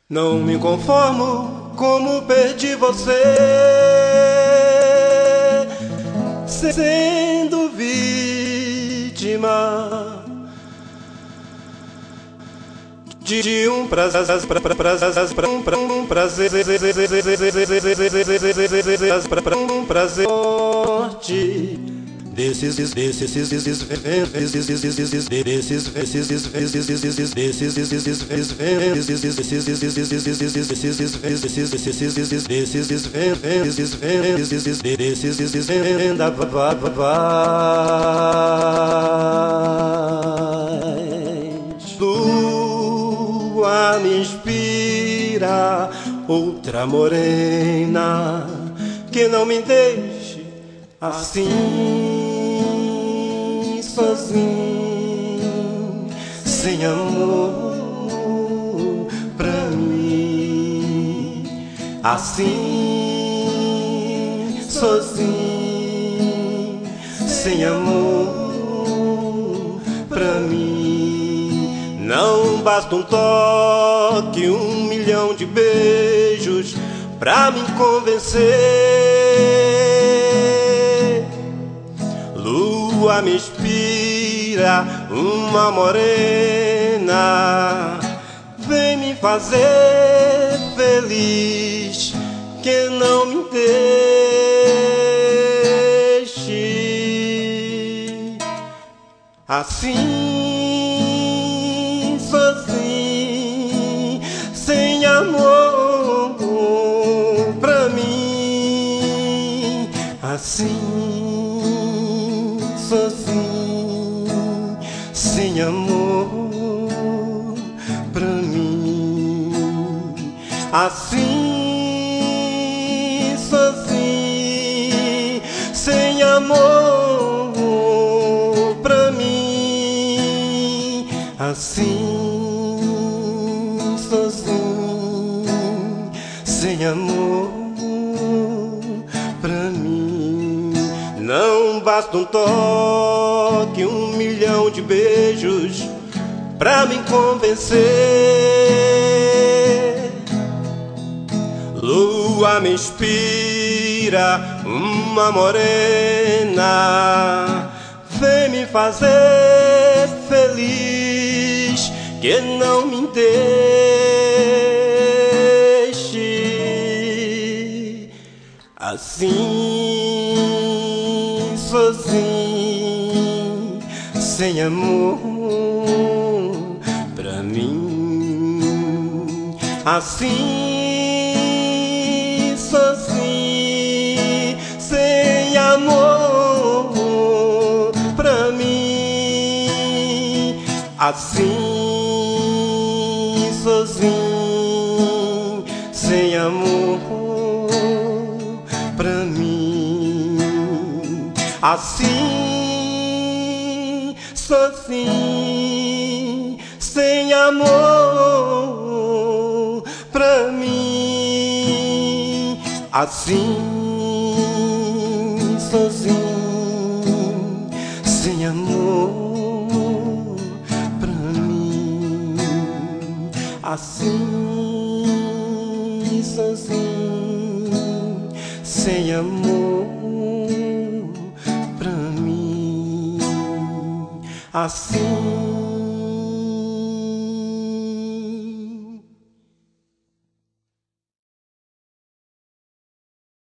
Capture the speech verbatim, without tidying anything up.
Não me conformo como perdi você, sendo vítima de um prazer, um prazer, um prazer forte. Desses, desses, desses, desses, desses, desses, lua me inspira, outra morena que não me deixe assim, sozinho, sem amor pra mim, assim, sozinho, sem amor pra mim. Não basta um toque, um milhão de beijos pra me convencer. Lua me inspira, uma morena vem me fazer feliz, que não me deixe assim, sozinho, sem amor pra mim, assim, sozinho, sem amor pra mim, assim, sozinho, sem amor pra mim, assim, sozinho, sem amor pra mim. Não basta um toque, um milhão de beijos pra me convencer. Lua me inspira, uma morena vem me fazer feliz, que não me deixe assim, sozinho, sem amor pra mim, assim, sozinho, sem amor pra mim, assim, sozinho, sem amor pra mim, assim, sozinho, sem amor pra mim, assim, sozinho, sem amor pra mim, assim, sozinho, sem amor pra mim, assim.